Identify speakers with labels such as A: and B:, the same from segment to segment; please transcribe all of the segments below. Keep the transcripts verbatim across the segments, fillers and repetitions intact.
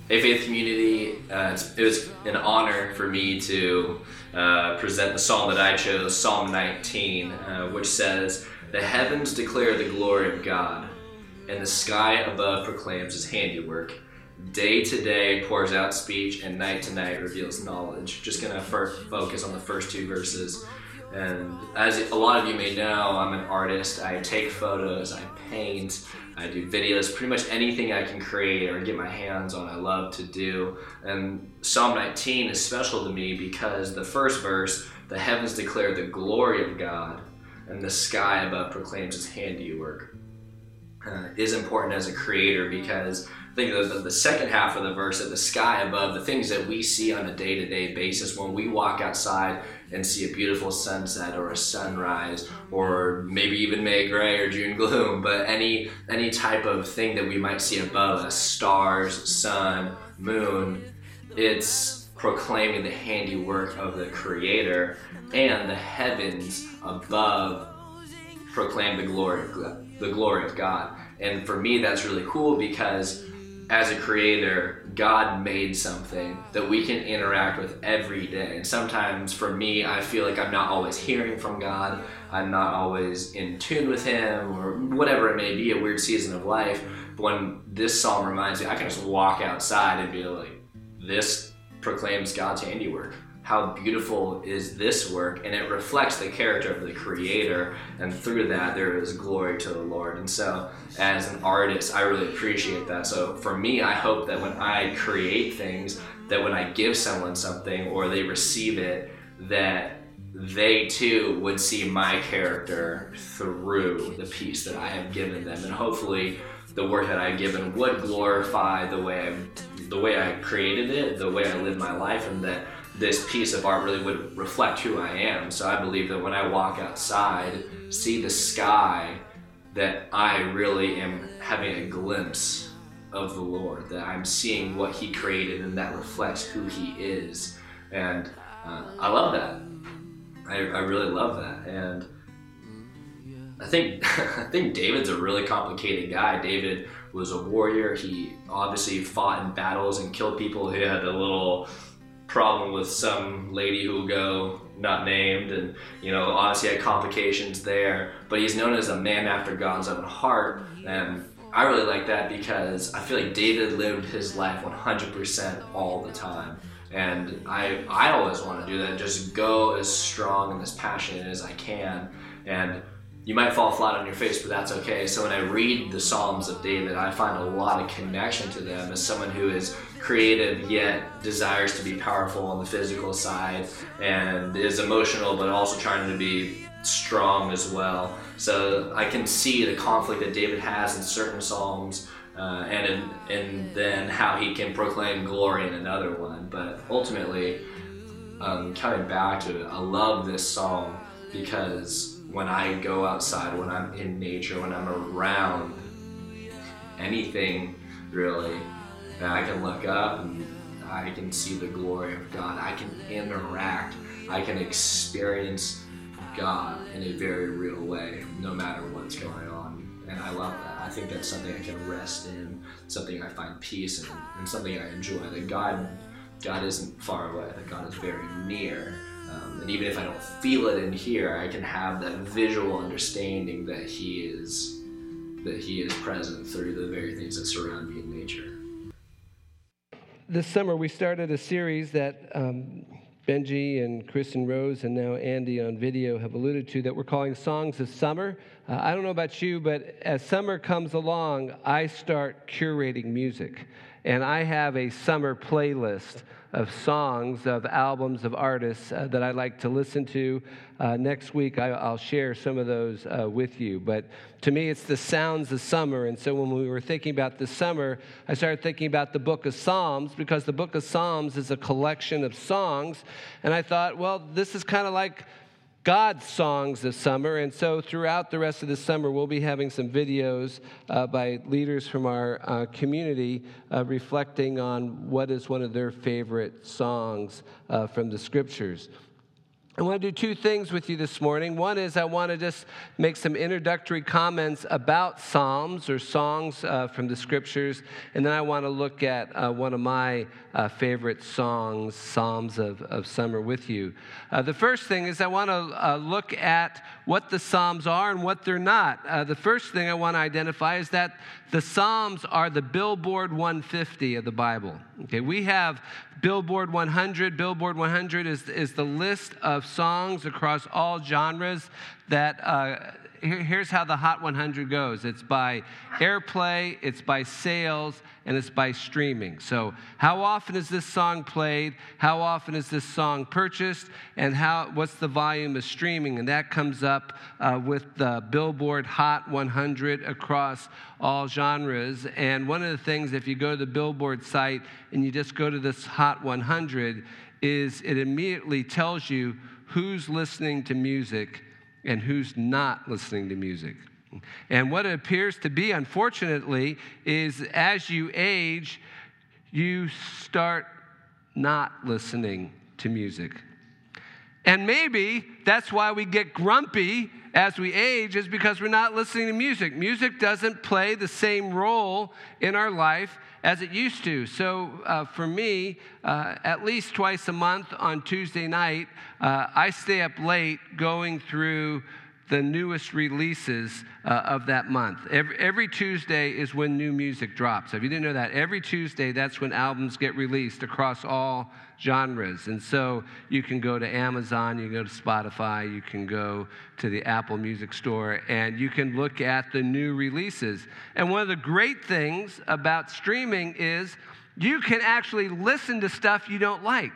A: Hey Faith community, uh, it's, it was an honor for me to uh, present the psalm that I chose, Psalm nineteen, uh, which says, "The heavens declare the glory of God, and the sky above proclaims his handiwork. Day to day pours out speech, and night to night reveals knowledge." Just gonna first focus on the first two verses. And as a lot of you may know, I'm an artist. I take photos, I paint, I do videos, pretty much anything I can create or get my hands on, I love to do. And Psalm nineteen is special to me because the first verse, "The heavens declare the glory of God, and the sky above proclaims his handiwork," uh, is important as a creator, because I think the, the second half of the verse, that the sky above, the things that we see on a day-to-day basis when we walk outside and see a beautiful sunset or a sunrise, or maybe even May gray or June gloom, but any any type of thing that we might see above us, stars, sun, moon, it's proclaiming the handiwork of the Creator, and the heavens above proclaim the glory of God, the glory of God. And for me, that's really cool, because as a creator, God made something that we can interact with every day. And sometimes for me, I feel like I'm not always hearing from God. I'm not always in tune with him, or whatever it may be, a weird season of life. But when this psalm reminds me, I can just walk outside and be like, this proclaims God's handiwork. How beautiful is this work? And it reflects the character of the Creator, and through that there is glory to the Lord. And so as an artist, I really appreciate that. So for me, I hope that when I create things, that when I give someone something or they receive it, that they too would see my character through the piece that I have given them. And hopefully the work that I've given would glorify the way I, the way I created it, the way I live my life, and that this piece of art really would reflect who I am. So I believe that when I walk outside, see the sky, that I really am having a glimpse of the Lord, that I'm seeing what he created, and that reflects who he is. And uh, I love that. I, I really love that. And I think I think David's a really complicated guy. David was a warrior. He obviously fought in battles and killed people. He had a little problem with some lady who will go not named, and you know, obviously had complications there, but he's known as a man after God's own heart. And I really like that, because I feel like David lived his life one hundred percent all the time, and I I always want to do that, just go as strong and as passionate as I can. And you might fall flat on your face, but that's okay. So when I read the Psalms of David, I find a lot of connection to them as someone who is creative yet desires to be powerful on the physical side, and is emotional but also trying to be strong as well. So I can see the conflict that David has in certain Psalms, uh, and in, and then how he can proclaim glory in another one. But ultimately, um, coming back to it, I love this Psalm because when I go outside, when I'm in nature, when I'm around anything really, I can look up and I can see the glory of God. I can interact. I can experience God in a very real way, no matter what's going on. And I love that. I think that's something I can rest in, something I find peace in, and something I enjoy. That God, God isn't far away. That God is very near. Um, and even if I don't feel it in here, I can have that visual understanding that He is, that He is present through the very things that surround me in nature.
B: This summer, we started a series that um, Benji and Chris and Rose and now Andy on video have alluded to, that we're calling Songs of Summer. Uh, I don't know about you, but as summer comes along, I start curating music. And I have a summer playlist of songs, of albums, of artists uh, that I like to listen to. Uh, next week, I, I'll share some of those uh, with you. But to me, it's the sounds of summer. And so when we were thinking about the summer, I started thinking about the book of Psalms, because the book of Psalms is a collection of songs. And I thought, well, this is kind of like God's songs of summer. And so throughout the rest of the summer, we'll be having some videos uh, by leaders from our uh, community uh, reflecting on what is one of their favorite songs uh, from the scriptures. I want to do two things with you this morning. One is I want to just make some introductory comments about Psalms or songs uh, from the Scriptures, and then I want to look at uh, one of my uh, favorite songs, Psalms of, of Summer, with you. Uh, the first thing is I want to uh, look at what the Psalms are and what they're not. Uh, the first thing I want to identify is that the Psalms are the Billboard one fifty of the Bible. Okay, we have Billboard one hundred. Billboard one hundred is, is the list of songs across all genres that, uh, here, here's how the Hot one hundred goes. It's by airplay, it's by sales, and it's by streaming. So how often is this song played? How often is this song purchased? And how what's the volume of streaming? And that comes up uh, with the Billboard Hot one hundred across all genres. And one of the things, if you go to the Billboard site and you just go to this Hot one hundred, is it immediately tells you who's listening to music and who's not listening to music. And what it appears to be, unfortunately, is as you age, you start not listening to music. And maybe that's why we get grumpy as we age, is because we're not listening to music. Music doesn't play the same role in our life as it used to. So uh, for me, uh, at least twice a month on Tuesday night, uh, I stay up late going through the newest releases uh, of that month. Every, every Tuesday is when new music drops. If you didn't know that, every Tuesday, that's when albums get released across all genres. And so you can go to Amazon, you can go to Spotify, you can go to the Apple Music Store, and you can look at the new releases. And one of the great things about streaming is you can actually listen to stuff you don't like.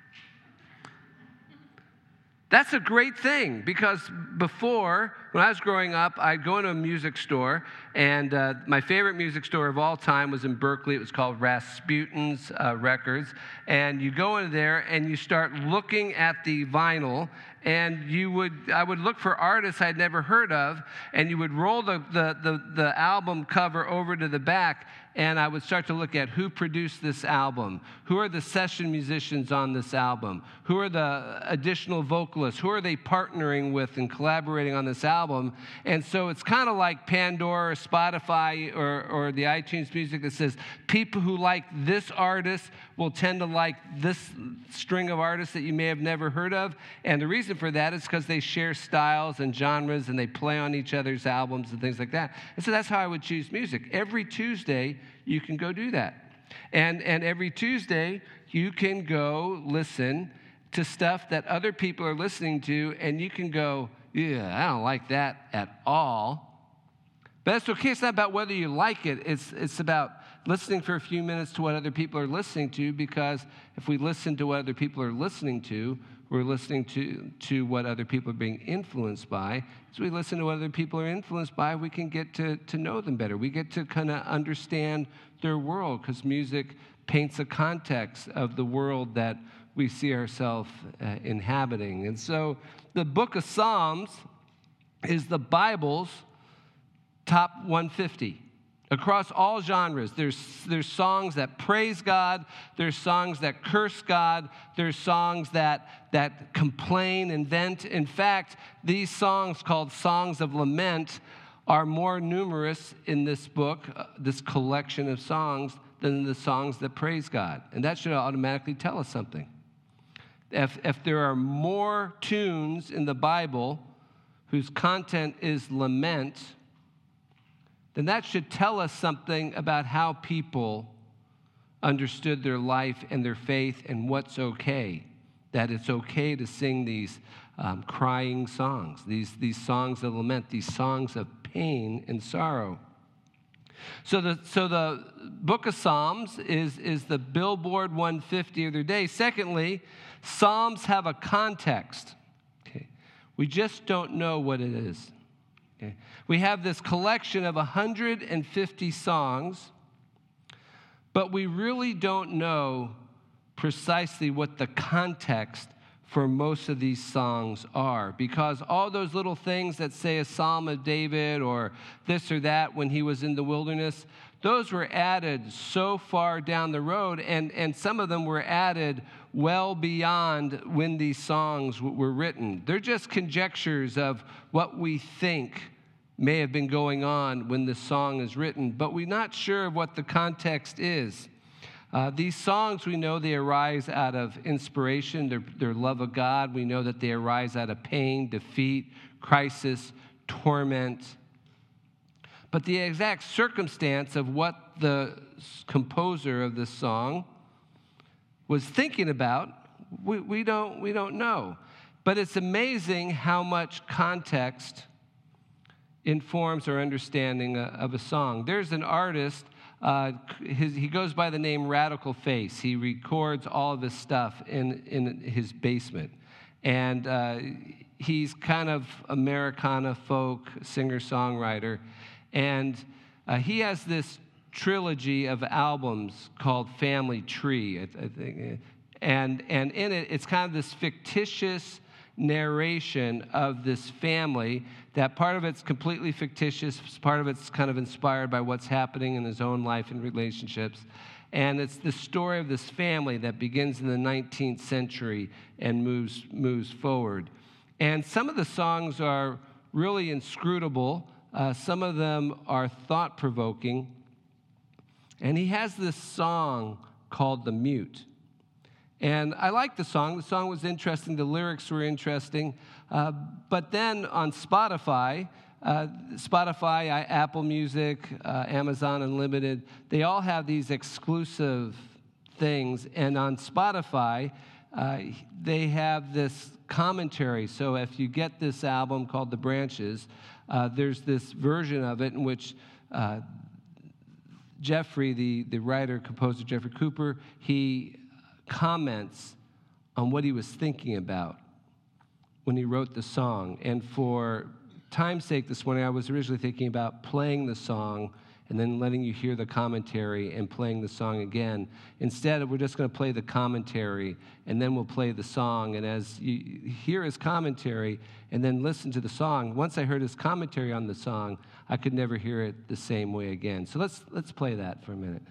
B: That's a great thing, because before, when I was growing up, I'd go into a music store, and uh, my favorite music store of all time was in Berkeley. It was called Rasputin's uh, Records. And you go in there, and you start looking at the vinyl, and you would, I would look for artists I'd never heard of, and you would roll the, the, the, the album cover over to the back, and I would start to look at who produced this album, who are the session musicians on this album, who are the additional vocalists, who are they partnering with and collaborating on this album. And so it's kind of like Pandora or Spotify or, or the iTunes Music that says people who like this artist will tend to like this string of artists that you may have never heard of. And the reason for that is because they share styles and genres, and they play on each other's albums and things like that. And so that's how I would choose music. Every Tuesday, you can go do that. And, and every Tuesday, you can go listen to stuff that other people are listening to, and you can go, yeah, I don't like that at all. But that's okay. It's not about whether you like it. It's, it's about listening for a few minutes to what other people are listening to, because if we listen to what other people are listening to, we're listening to, to what other people are being influenced by. As we listen to what other people are influenced by, we can get to, to know them better. We get to kind of understand their world, because music paints a context of the world that we see ourselves uh, inhabiting. And so the book of Psalms is the Bible's top one fifty. Across all genres, there's, there's songs that praise God, there's songs that curse God, there's songs that, that complain and vent. In fact, these songs called Songs of Lament are more numerous in this book, uh, this collection of songs, than the songs that praise God. And that should automatically tell us something. If, if there are more tunes in the Bible whose content is lament, then that should tell us something about how people understood their life and their faith and what's okay. That it's okay to sing these um, crying songs, these, these songs of lament, these songs of pain and sorrow. So the, so the book of Psalms is, is the Billboard one fifty of their day. Secondly, Psalms have a context. Okay. We just don't know what it is. Okay. We have this collection of one hundred fifty songs, but we really don't know precisely what the context for most of these songs are, because all those little things that say a Psalm of David or this or that when he was in the wilderness, those were added so far down the road, and, and some of them were added well beyond when these songs were written. They're just conjectures of what we think may have been going on when the song is written, but we're not sure of what the context is. Uh, these songs, we know they arise out of inspiration, their, their love of God. We know that they arise out of pain, defeat, crisis, torment. But the exact circumstance of what the composer of this song was thinking about, we, we don't, we don't know. But it's amazing how much context informs our understanding of a song. There's an artist, uh, his, he goes by the name Radical Face. He records all of his stuff in, in his basement. And uh, he's kind of Americana folk singer-songwriter. And uh, he has this trilogy of albums called Family Tree, I, I think. And, and in it, it's kind of this fictitious narration of this family that part of it's completely fictitious, part of it's kind of inspired by what's happening in his own life and relationships. And it's the story of this family that begins in the nineteenth century and moves moves forward. And some of the songs are really inscrutable. Uh, some of them are thought-provoking. And he has this song called The Mute. And I like the song. The song was interesting. The lyrics were interesting. Uh, but then on Spotify, uh, Spotify, I, Apple Music, uh, Amazon Unlimited, they all have these exclusive things. And on Spotify, uh, they have this commentary. So if you get this album called The Branches, uh, there's this version of it in which uh, Jeffrey, the, the writer, composer Jeffrey Cooper, he comments on what he was thinking about when he wrote the song. And for time's sake this morning, I was originally thinking about playing the song and then letting you hear the commentary and playing the song again. Instead, we're just going to play the commentary, and then we'll play the song. And as you hear his commentary and then listen to the song, once I heard his commentary on the song, I could never hear it the same way again. So let's let's play that for a minute.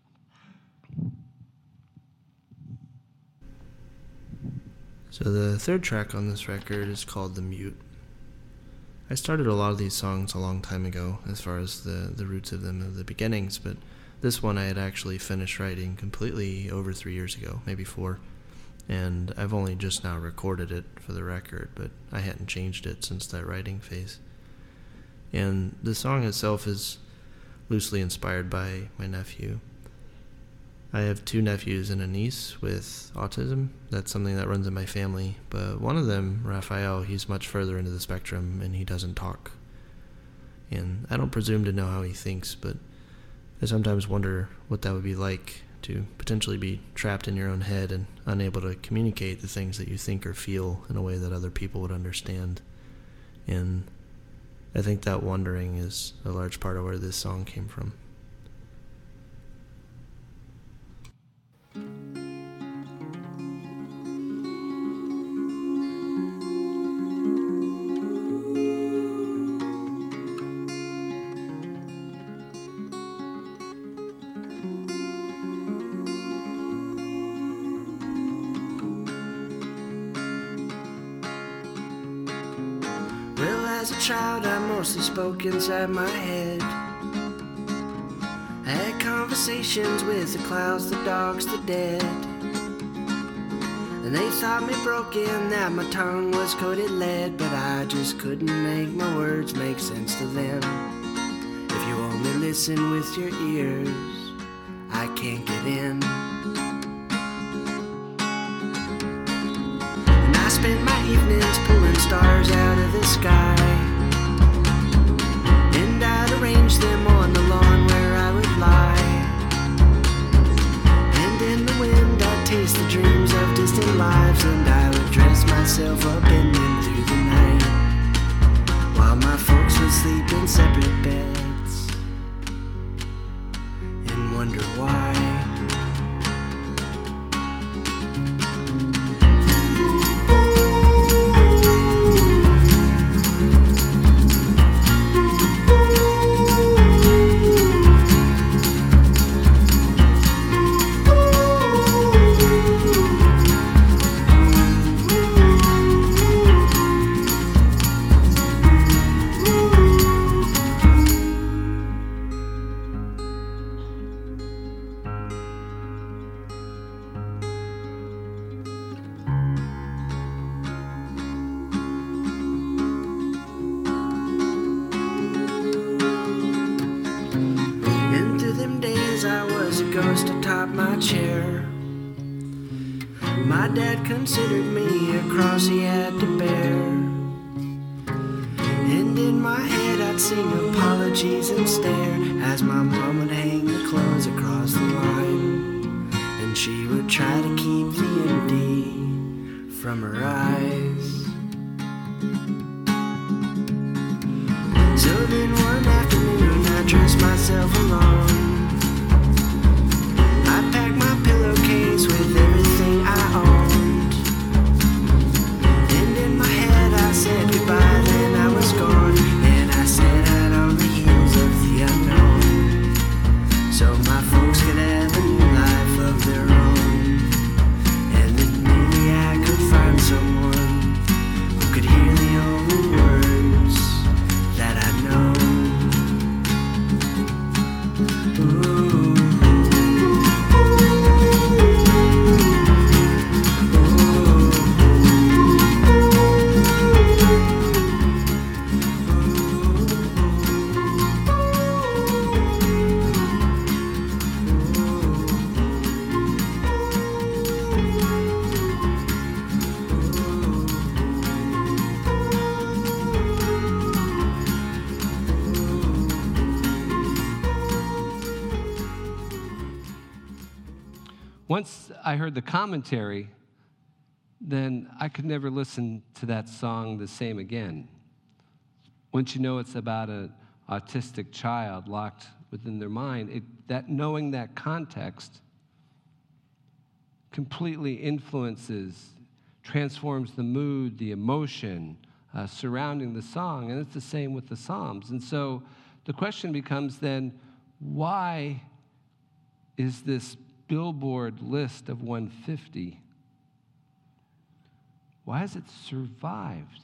C: So the third track on this record is called The Mute. I started a lot of these songs a long time ago, as far as the, the roots of them and the beginnings, but this one I had actually finished writing completely over three years ago, maybe four, and I've only just now recorded it for the record, but I hadn't changed it since that writing phase. And the song itself is loosely inspired by my nephew. I have two nephews and a niece with autism. That's something that runs in my family. But one of them, Raphael, he's much further into the spectrum and he doesn't talk. And I don't presume to know how he thinks, but I sometimes wonder what that would be like to potentially be trapped in your own head and unable to communicate the things that you think or feel in a way that other people would understand. And I think that wondering is a large part of where this song came from.
D: As a child, I mostly spoke inside my head. I had conversations with the clouds, the dogs, the dead. And they thought me broken, that my tongue was coated lead, but I just couldn't make my words make sense to them. If you only listen with your ears, I can't get in. And I spent my evenings pulling stars out of the sky, and I'd arrange them on the lawn where I would lie. And in the wind I'd taste the dreams of distant lives, and I would dress myself up in them through the night, while my folks would sleep in separate beds and wonder why. my chair. My dad considered me a cross he had to bear. And in my head I'd sing apologies and stare as my mom would hang the clothes across the line, and she would try to keep the empty from her eyes. So then one afternoon I dressed myself alone. I packed my pillowcase with everything I owned, and in my head I said goodbye, then I was gone, and I set out on the heels of the unknown, so my folks could have a new life of their own, and then maybe I could find someone who could hear the only words that I know. Ooh.
B: Once I heard the commentary, then I could never listen to that song the same again. Once you know it's about an autistic child locked within their mind, it, that knowing that context completely influences, transforms the mood, the emotion uh, surrounding the song, and it's the same with the Psalms. And so the question becomes then, why is this Billboard list of one fifty, why has it survived?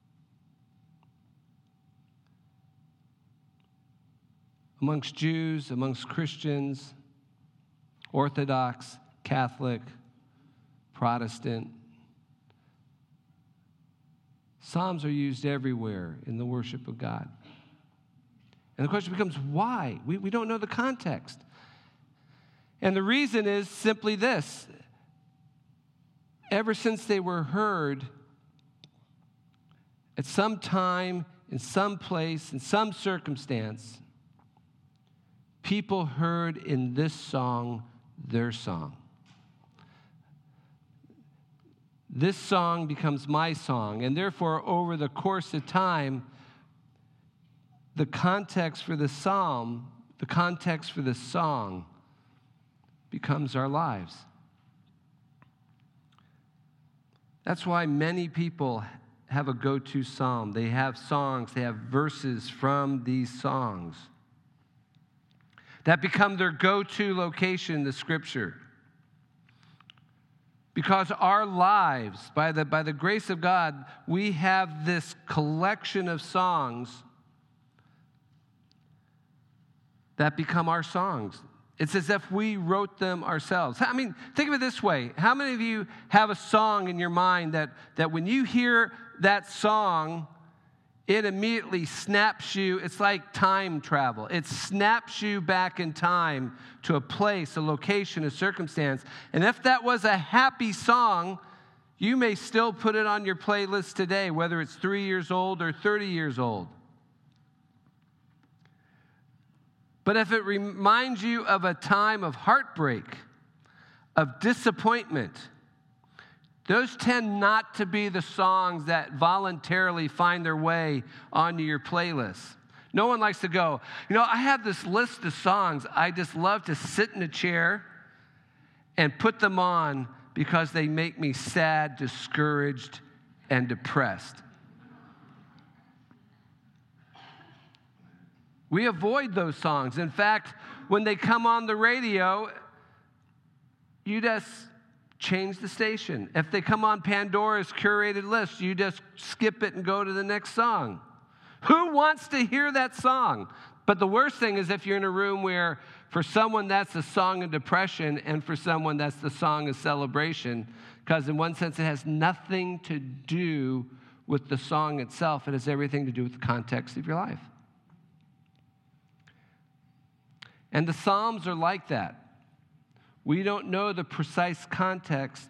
B: Amongst Jews, amongst Christians, Orthodox, Catholic, Protestant, Psalms are used everywhere in the worship of God. And the question becomes, why? We, we don't know the context. And the reason is simply this. Ever since they were heard, at some time, in some place, in some circumstance, people heard in this song their song. This song becomes my song, and therefore, over the course of time, the context for the psalm, the context for the song, becomes our lives. That's why many people have a go-to psalm. They have songs, they have verses from these songs that become their go-to location in the Scripture. Because our lives, by the, by the grace of God, we have this collection of songs that become our songs. It's as if we wrote them ourselves. I mean, think of it this way. How many of you have a song in your mind that, that when you hear that song, it immediately snaps you? It's like time travel. It snaps you back in time to a place, a location, a circumstance. And if that was a happy song, you may still put it on your playlist today, whether it's three years old or thirty years old. But if it reminds you of a time of heartbreak, of disappointment, those tend not to be the songs that voluntarily find their way onto your playlist. No one likes to go, you know, I have this list of songs I just love to sit in a chair and put them on because they make me sad, discouraged, and depressed. We avoid those songs. In fact, when they come on the radio, you just change the station. If they come on Pandora's curated list, you just skip it and go to the next song. Who wants to hear that song? But the worst thing is if you're in a room where for someone that's a song of depression and for someone that's the song of celebration, because in one sense it has nothing to do with the song itself. It has everything to do with the context of your life. And the Psalms are like that. We don't know the precise context,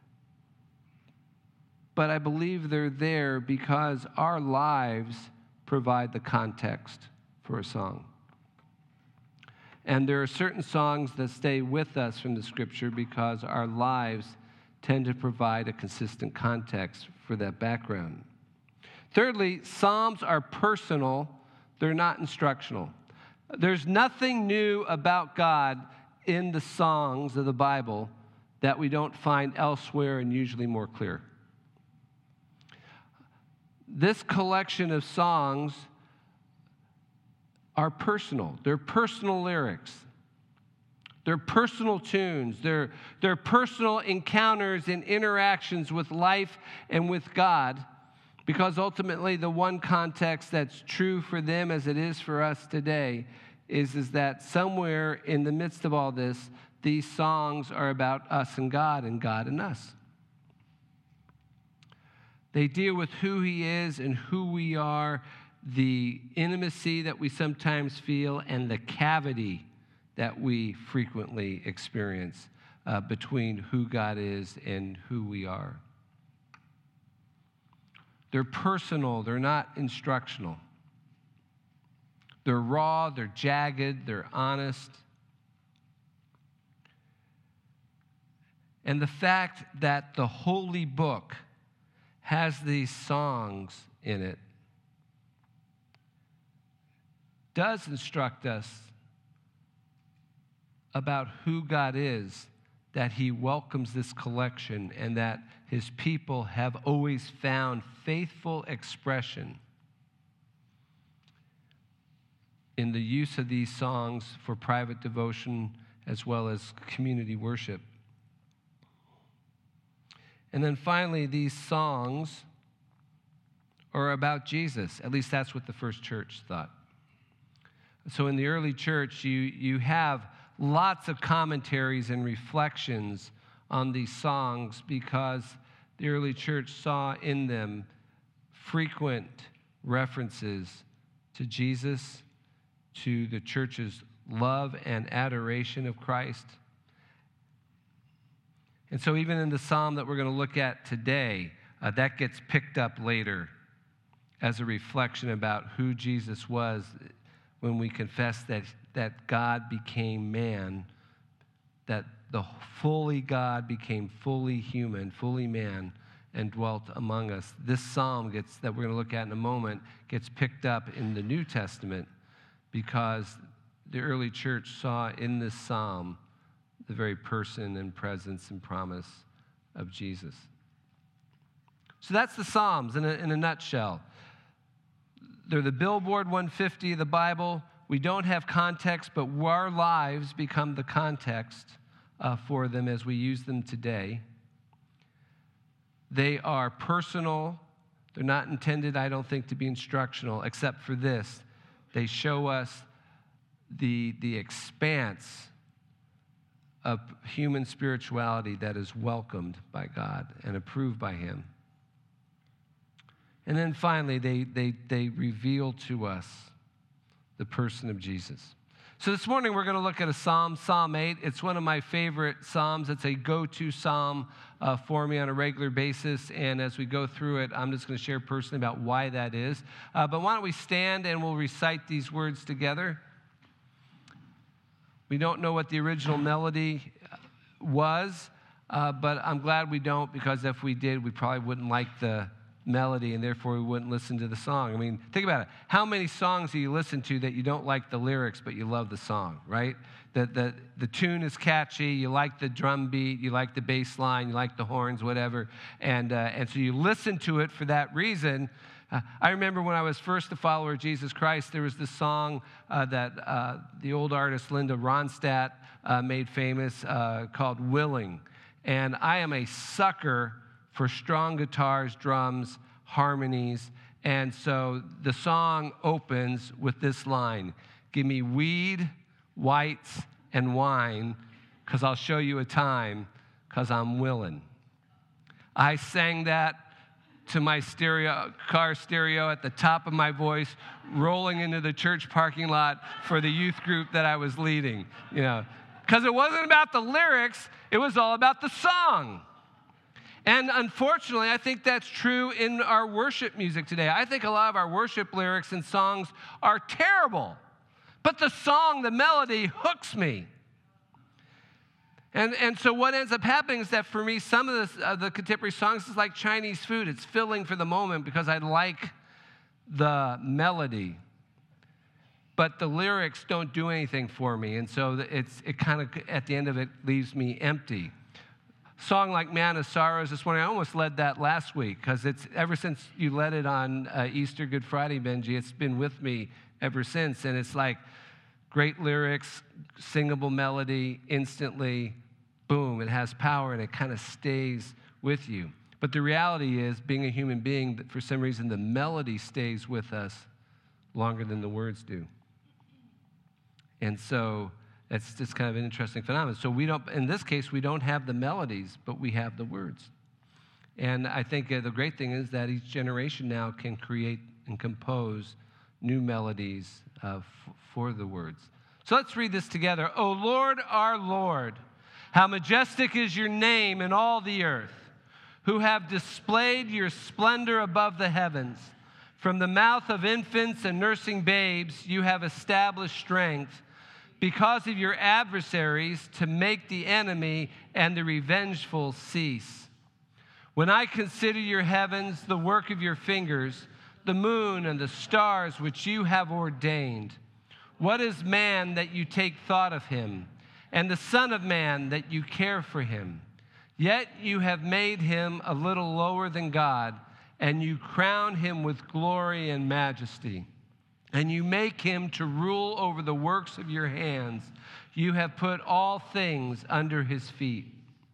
B: but I believe they're there because our lives provide the context for a song. And there are certain songs that stay with us from the Scripture because our lives tend to provide a consistent context for that background. Thirdly, Psalms are personal, they're not instructional. There's nothing new about God in the songs of the Bible that we don't find elsewhere and usually more clear. This collection of songs are personal. They're personal lyrics. They're personal tunes. They're, they're personal encounters and interactions with life and with God, because ultimately the one context that's true for them as it is for us today is, is that somewhere in the midst of all this, these songs are about us and God and God and us. They deal with who He is and who we are, the intimacy that we sometimes feel, and the cavity that we frequently experience uh, between who God is and who we are. They're personal, they're not instructional. They're raw, they're jagged, they're honest. And the fact that the Holy Book has these songs in it does instruct us about who God is, that He welcomes this collection, and that His people have always found faithful expression in the use of these songs for private devotion as well as community worship. And then finally, these songs are about Jesus. At least that's what the first church thought. So in the early church, you, you have lots of commentaries and reflections on these songs because the early church saw in them frequent references to Jesus, to the church's love and adoration of Christ. And so even in the psalm that we're going to look at today, uh, that gets picked up later as a reflection about who Jesus was when we confess that, that God became man, that the fully God became fully human, fully man, and dwelt among us. This psalm gets that we're going to look at in a moment gets picked up in the New Testament because the early church saw in this psalm the very person and presence and promise of Jesus. So that's the Psalms in a, in a nutshell. They're the Billboard one fifty of the Bible. We don't have context, but our lives become the context uh, for them as we use them today. They are personal. They're not intended, I don't think, to be instructional, except for this. They show us the, the expanse of human spirituality that is welcomed by God and approved by Him. And then finally, they, they, they reveal to us the person of Jesus. So this morning, we're going to look at a psalm, Psalm eight. It's one of my favorite psalms. It's a go-to psalm uh, for me on a regular basis. And as we go through it, I'm just going to share personally about why that is. Uh, but why don't we stand and we'll recite these words together. We don't know what the original melody was, uh, but I'm glad we don't, because if we did, we probably wouldn't like the melody, and therefore we wouldn't listen to the song. I mean, think about it. How many songs do you listen to that you don't like the lyrics, but you love the song, right? That the, the tune is catchy, you like the drum beat, you like the bass line, you like the horns, whatever, and, uh, and so you listen to it for that reason. Uh, I remember when I was first a follower of Jesus Christ, there was this song uh, that uh, the old artist Linda Ronstadt uh, made famous uh, called Willing. And I am a sucker for strong guitars, drums, harmonies. And so the song opens with this line: give me weed, whites, and wine, because I'll show you a time, because I'm willing. I sang that to my stereo, car stereo at the top of my voice, rolling into the church parking lot for the youth group that I was leading, you know, because it wasn't about the lyrics, it was all about the song. And unfortunately, I think that's true in our worship music today. I think a lot of our worship lyrics and songs are terrible, but the song, the melody, hooks me. And, and so what ends up happening is that for me, some of the, uh, the contemporary songs is like Chinese food. It's filling for the moment because I like the melody. But the lyrics don't do anything for me. And so it's it kind of, at the end of it, leaves me empty. Song like Man of Sorrows this morning, I almost led that last week because it's ever since you led it on uh, Easter Good Friday, Benji, it's been with me ever since. And it's like great lyrics, singable melody, instantly, boom, it has power and it kind of stays with you. But the reality is, being a human being, that for some reason the melody stays with us longer than the words do. And so it's just kind of an interesting phenomenon. So we don't, in this case, we don't have the melodies, but we have the words. And I think uh, the great thing is that each generation now can create and compose new melodies uh, f- for the words. So let's read this together. O Lord, our Lord, how majestic is your name in all the earth, who have displayed your splendor above the heavens. From the mouth of infants and nursing babes, you have established strength because of your adversaries to make the enemy and the revengeful cease. When I consider your heavens, the work of your fingers, the moon and the stars which you have ordained, what is man that you take thought of him, and the Son of Man that you care for him? Yet you have made him a little lower than God, and you crown him with glory and majesty. And you make him to rule over the works of your hands. You have put all things under his feet.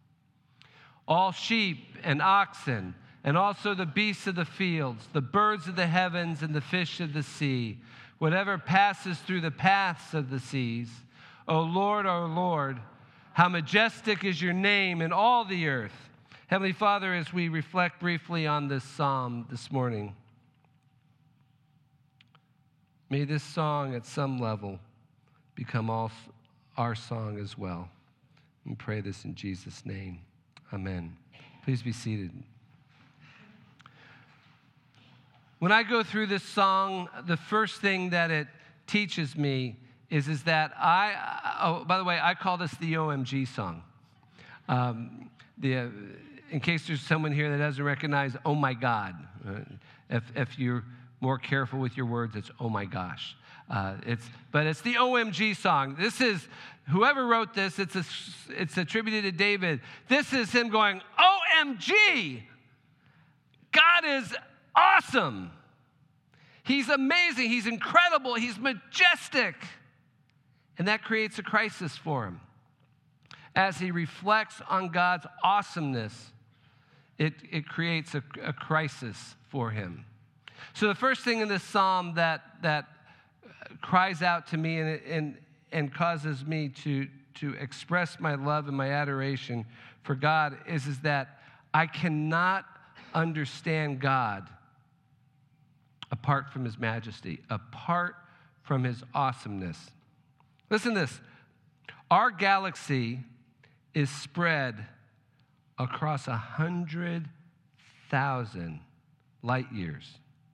B: All sheep and oxen, and also the beasts of the fields, the birds of the heavens and the fish of the sea, whatever passes through the paths of the seas. O Lord, our Lord, how majestic is your name in all the earth. Heavenly Father, as we reflect briefly on this psalm this morning, may this song at some level become all our song as well. We pray this in Jesus' name. Amen. Please be seated. When I go through this song, the first thing that it teaches me is, is that I, oh, by the way, I call this the O M G song. Um, the, uh, in case there's someone here that doesn't recognize, oh my God. Uh, if, if you're more careful with your words, it's oh my gosh. Uh, it's, but it's the O M G song. This is, whoever wrote this, it's, a, it's attributed to David. This is him going, O M G! God is awesome. He's amazing. He's incredible. He's majestic. And that creates a crisis for him. As he reflects on God's awesomeness, it, it creates a, a crisis for him. So the first thing in this psalm that, that cries out to me and, and, and causes me to, to express my love and my adoration for God is, is that I cannot understand God apart from his majesty, apart from his awesomeness. Listen to this. Our galaxy is spread across a hundred thousand light years.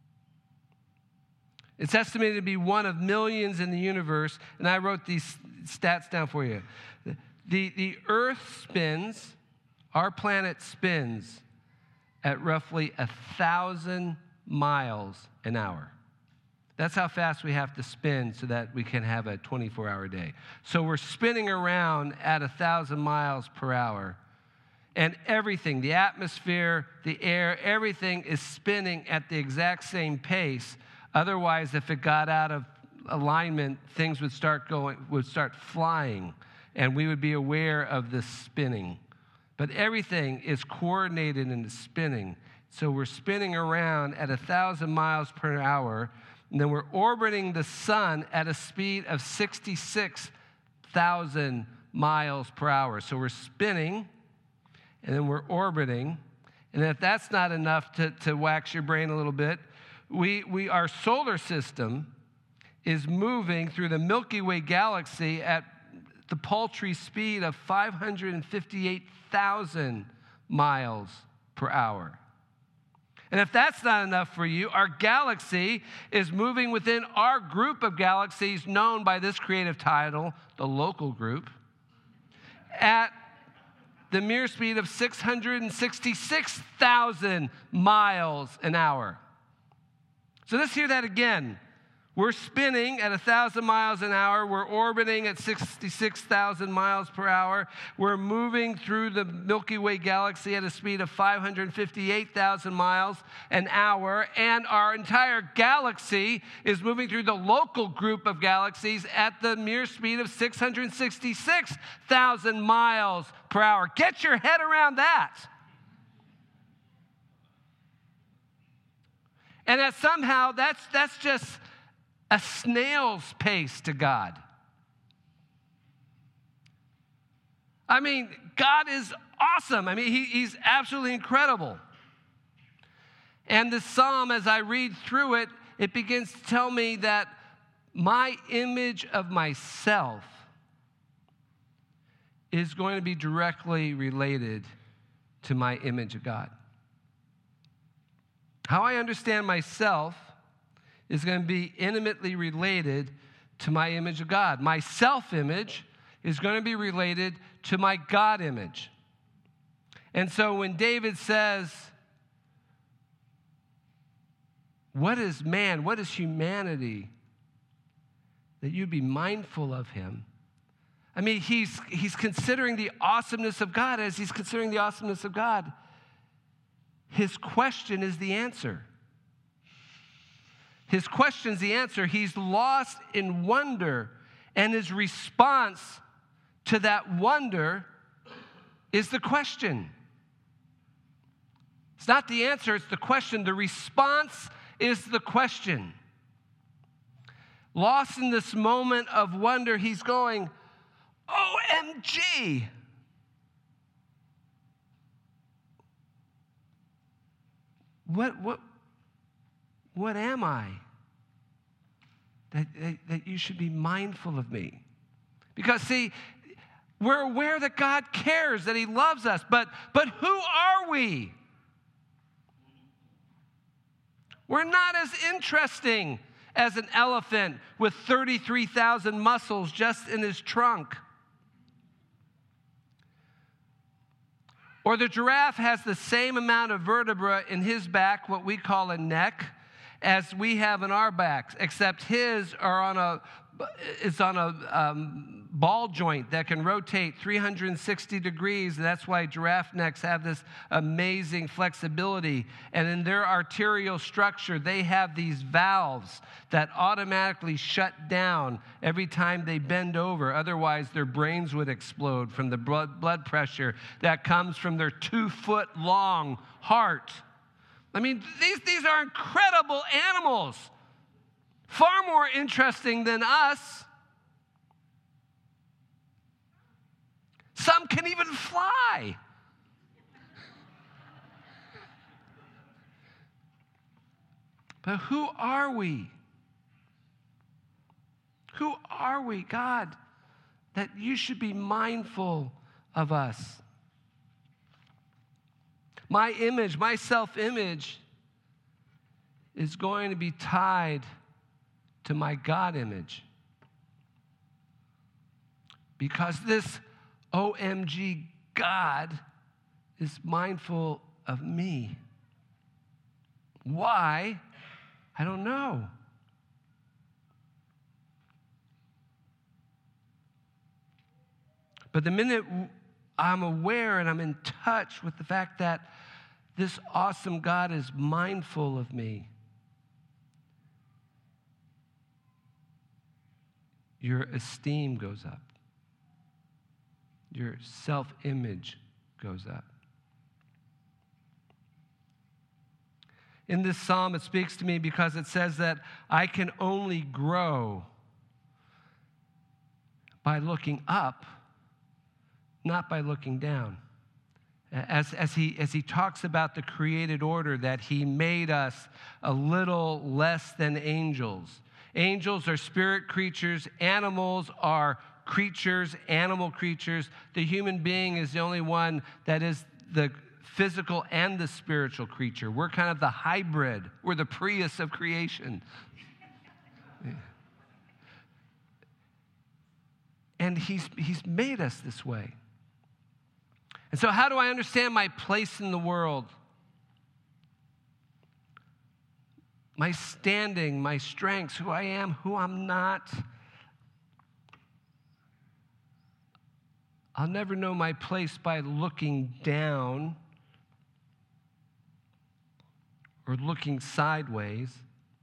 B: It's estimated to be one of millions in the universe, and I wrote these stats down for you. The, the Earth spins, our planet spins at roughly a thousand miles an hour. That's how fast we have to spin so that we can have a twenty-four hour day. So we're spinning around at a thousand miles per hour. And everything, the atmosphere, the air, everything is spinning at the exact same pace. Otherwise, if it got out of alignment, things would start going, would start flying, and we would be aware of this spinning. But everything is coordinated and is spinning. So we're spinning around at a thousand miles per hour. And then we're orbiting the sun at a speed of sixty-six thousand miles per hour. So we're spinning, and then we're orbiting. And if that's not enough to, to wax your brain a little bit, we, we our solar system is moving through the Milky Way galaxy at the paltry speed of five hundred fifty-eight thousand miles per hour. And if that's not enough for you, our galaxy is moving within our group of galaxies known by this creative title, the local group, at the mere speed of six hundred sixty-six thousand miles an hour. So let's hear that again. We're spinning at one thousand miles an hour. We're orbiting at sixty-six thousand miles per hour. We're moving through the Milky Way galaxy at a speed of five hundred fifty-eight thousand miles an hour. And our entire galaxy is moving through the local group of galaxies at the mere speed of six hundred sixty-six thousand miles per hour. Get your head around that. And that somehow that's that's just a snail's pace to God. I mean, God is awesome. I mean, he, he's absolutely incredible. And this psalm, as I read through it, it begins to tell me that my image of myself is going to be directly related to my image of God. How I understand myself is going to be intimately related to my image of God. My self-image is going to be related to my God image. And so when David says, what is man, what is humanity, that you be mindful of him. I mean, he's, he's considering the awesomeness of God. As he's considering the awesomeness of God, his question is the answer. His question's the answer. He's lost in wonder, and his response to that wonder is the question. It's not the answer, it's the question. The response is the question. Lost in this moment of wonder, he's going, O M G! What, what, what am I? That, that, that you should be mindful of me. Because, see, we're aware that God cares, that he loves us, but, but who are we? We're not as interesting as an elephant with thirty-three thousand muscles just in his trunk. Or the giraffe has the same amount of vertebra in his back, what we call a neck, as we have in our backs, except his are on a is on a um, ball joint that can rotate three hundred sixty degrees. And that's why giraffe necks have this amazing flexibility. And in their arterial structure, they have these valves that automatically shut down every time they bend over. Otherwise, their brains would explode from the blood, blood pressure that comes from their two-foot-long heart. I mean, these, these are incredible animals. Far more interesting than us. Some can even fly. But who are we? Who are we, God, that you should be mindful of us? My image, my self-image is going to be tied to my God image. Because this O M G God is mindful of me. Why? I don't know. But the minute I'm aware and I'm in touch with the fact that this awesome God is mindful of me, your esteem goes up. Your self-image goes up. In this psalm, it speaks to me because it says that I can only grow by looking up, not by looking down. As, as, he, as he talks about the created order, that he made us a little less than angels. Angels are spirit creatures. Animals are creatures, animal creatures. The human being is the only one that is the physical and the spiritual creature. We're kind of the hybrid. We're the Prius of creation. And he's, he's made us this way. And so how do I understand my place in the world? My standing, my strengths, who I am, who I'm not. I'll never know my place by looking down or looking sideways.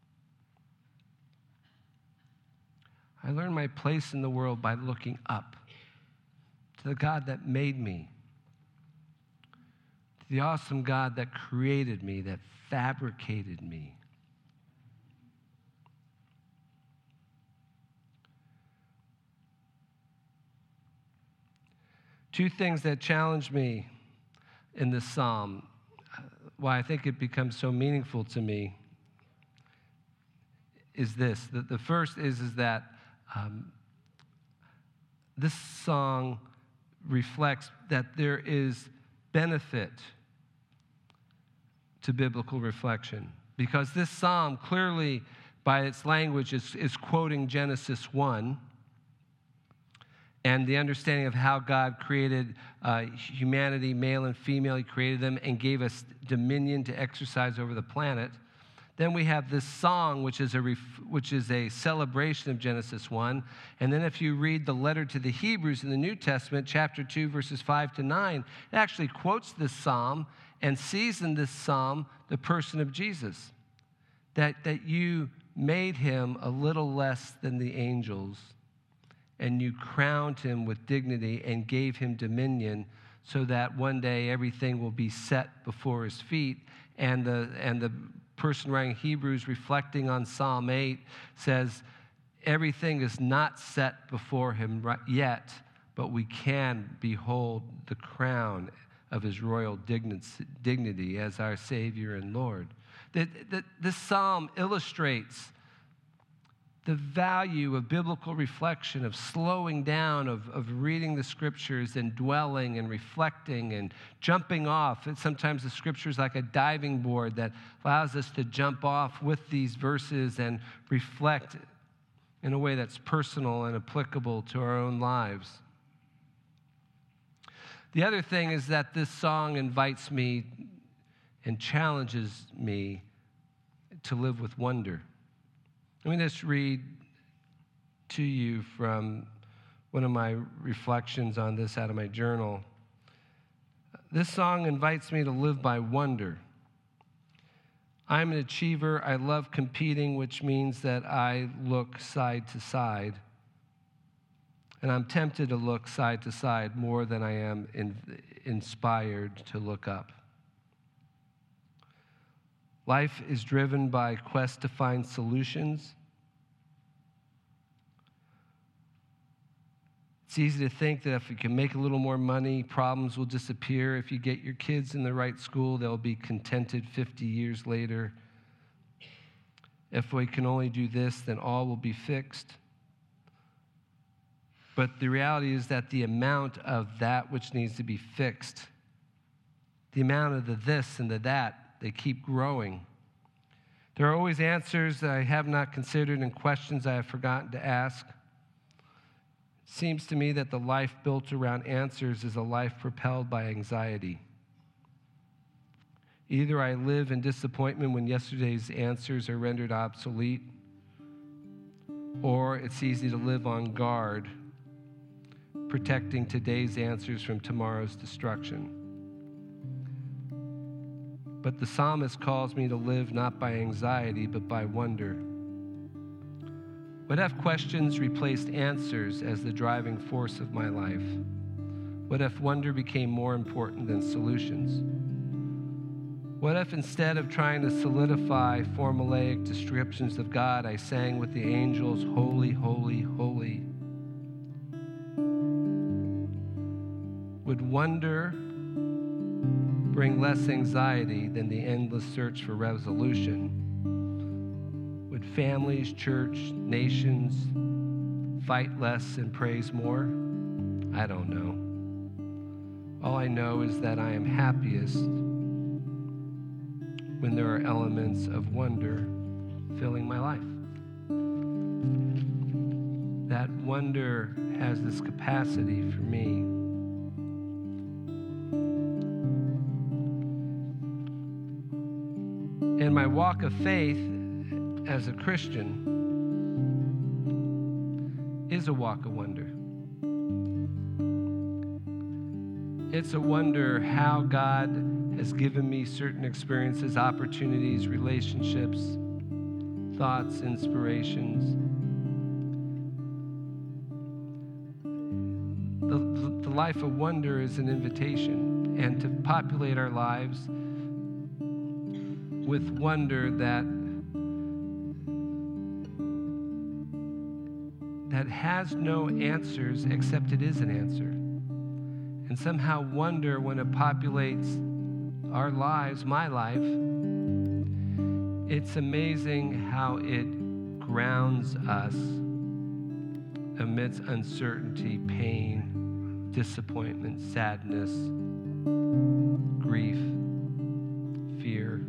B: I learn my place in the world by looking up to the God that made me, to the awesome God that created me, that fabricated me. Two things that challenge me in this psalm, why I think it becomes so meaningful to me, is this. The, the first is, is that um, this song reflects that there is benefit to biblical reflection. Because this psalm clearly, by its language, is, is quoting Genesis one, and the understanding of how God created uh, humanity, male and female. He created them and gave us dominion to exercise over the planet. Then we have this song, which is a ref- which is a celebration of Genesis one. And then if you read the letter to the Hebrews in the New Testament, chapter two, verses five to nine, it actually quotes this psalm and sees in this psalm the person of Jesus. That, that you made him a little less than the angels, and you crowned him with dignity and gave him dominion, so that one day everything will be set before his feet. And the, and the person writing Hebrews, reflecting on Psalm eight, says, everything is not set before him yet, but we can behold the crown of his royal dignity as our Savior and Lord. That, that this psalm illustrates the value of biblical reflection, of slowing down, of, of reading the scriptures and dwelling and reflecting and jumping off. And sometimes the scripture is like a diving board that allows us to jump off with these verses and reflect in a way that's personal and applicable to our own lives. The other thing is that this song invites me and challenges me to live with wonder. Let me just read to you from one of my reflections on this out of my journal. This song invites me to live by wonder. I'm an achiever. I love competing, which means that I look side to side. And I'm tempted to look side to side more than I am in, inspired to look up. Life is driven by quest to find solutions. It's easy to think that if you can make a little more money, problems will disappear. If you get your kids in the right school, they'll be contented fifty years later. If we can only do this, then all will be fixed. But the reality is that the amount of that which needs to be fixed, the amount of the this and the that, they keep growing. There are always answers that I have not considered and questions I have forgotten to ask. It seems to me that the life built around answers is a life propelled by anxiety. Either I live in disappointment when yesterday's answers are rendered obsolete, or it's easy to live on guard, protecting today's answers from tomorrow's destruction. But the psalmist calls me to live not by anxiety, but by wonder. What if questions replaced answers as the driving force of my life? What if wonder became more important than solutions? What if instead of trying to solidify formulaic descriptions of God, I sang with the angels, holy, holy, holy? Would wonder bring less anxiety than the endless search for resolution? Would families, church, nations fight less and praise more? I don't know. All I know is that I am happiest when there are elements of wonder filling my life. That wonder has this capacity for me in my walk of faith as a Christian is a walk of wonder. It's a wonder how God has given me certain experiences, opportunities, relationships, thoughts, inspirations. The, the life of wonder is an invitation, and to populate our lives with wonder that that has no answers except it is an answer. And somehow wonder, when it populates our lives, my life, it's amazing how it grounds us amidst uncertainty, pain, disappointment, sadness, grief, fear.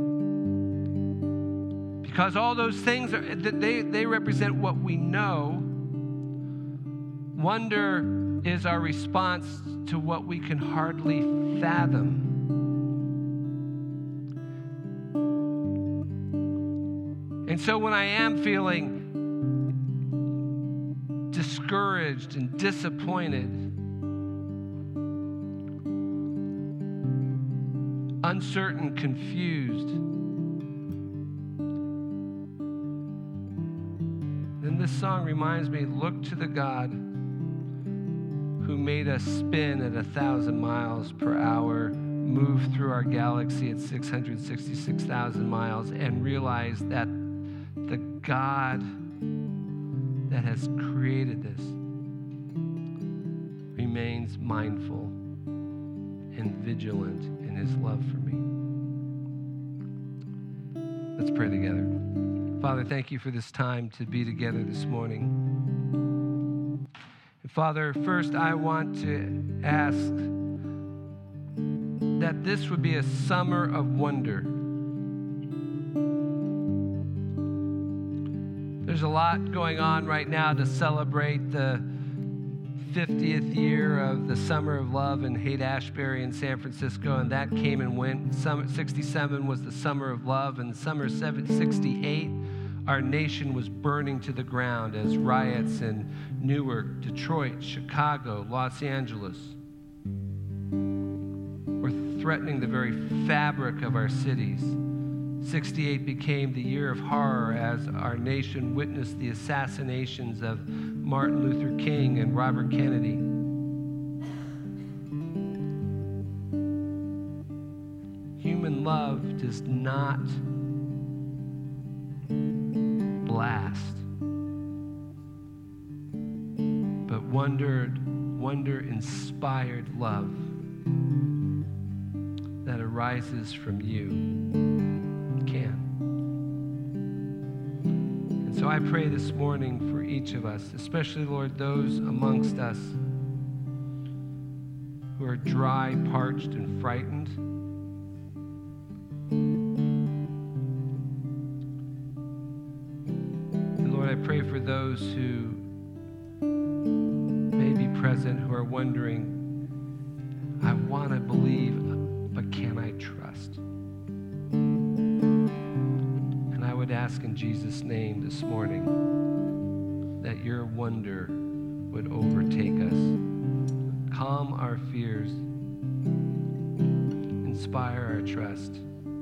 B: Because all those things, are, they, they represent what we know. Wonder is our response to what we can hardly fathom. And so when I am feeling discouraged and disappointed, uncertain, confused, then this song reminds me, look to the God who made us spin at a thousand miles per hour, move through our galaxy at six hundred sixty-six thousand miles, and realize that the God that has created this remains mindful and vigilant in his love for me. Let's pray together. Father, thank you for this time to be together this morning. Father, first I want to ask that this would be a summer of wonder. There's a lot going on right now to celebrate the fiftieth year of the Summer of Love in Haight-Ashbury in San Francisco, and that came and went. Summer sixty-seven was the Summer of Love, and summer sixty-eight, our nation was burning to the ground as riots in Newark, Detroit, Chicago, Los Angeles were threatening the very fabric of our cities. sixty-eight became the year of horror as our nation witnessed the assassinations of Martin Luther King and Robert Kennedy. Human love does not last, but wondered, wonder-inspired love that arises from you can. And so I pray this morning for each of us, especially, Lord, those amongst us who are dry, parched, and frightened. I pray for those who may be present who are wondering, I want to believe, but can I trust? And I would ask in Jesus' name this morning that your wonder would overtake us, calm our fears, inspire our trust,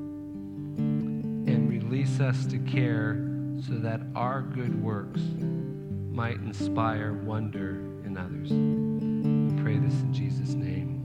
B: and release us to care so that our good works might inspire wonder in others. We pray this in Jesus' name.